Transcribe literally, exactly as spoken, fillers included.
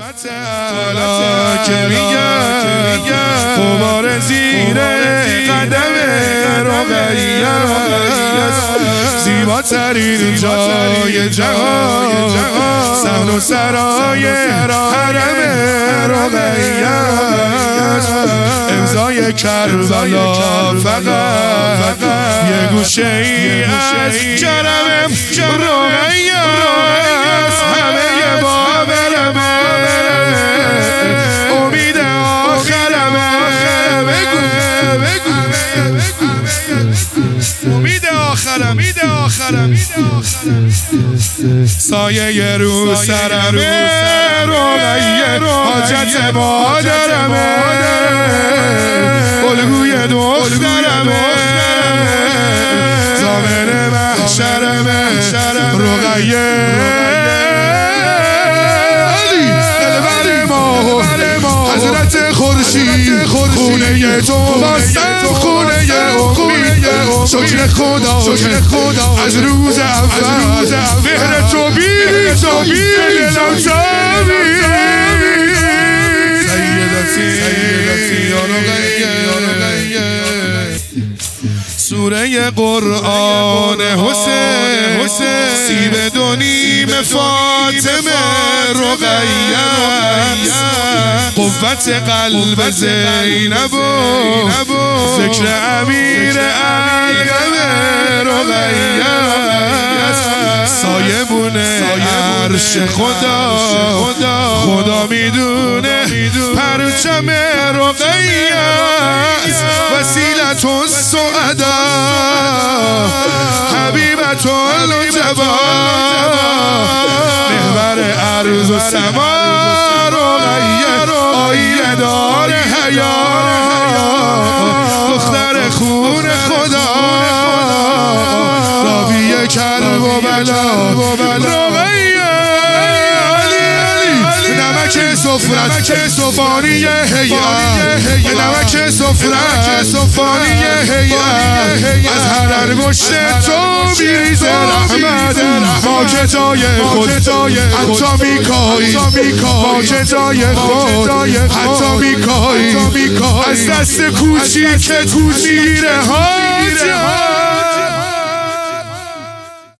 حالا که میگن خمار زیر قدم رقیه زیباترین جای جهان صحن و سرای حرم رقیه امضای کربلا فقط یه گوشه ای از جرم رقیه همه باورمه امید آخرمه امید آخرم امید آخرم سایه رو سرمه رقیه حاجت مادرمه الگوی دخترمه زامن محشرمه رقیه حضرت خورشید خونه تو باستم خونه امید شکر خدا از روز اول مهر تو بی تو بی دلم تابید سیدتی یا رقیه سوره قرآن حسین سیب دو نیم فاطمه رقیه قوت قلب زینب و ذکر امیر اعظم رقیه سایبونه عرش خدا خدا میدونه پرچم رقیه وسیلت السعدا حبیبت النجبا محور ارض و سما رقیه آینه دار حیا دختر خون خدا راوی کرب و بلا رقیه نمک سفرت فانی هیئت نمک سفرت فانی هیئت از هر انگشت تو میریز رحمت ما که جای خود حتی میکایی ما که جای خود حتی میکایی از دست کوچیکت میره حاجت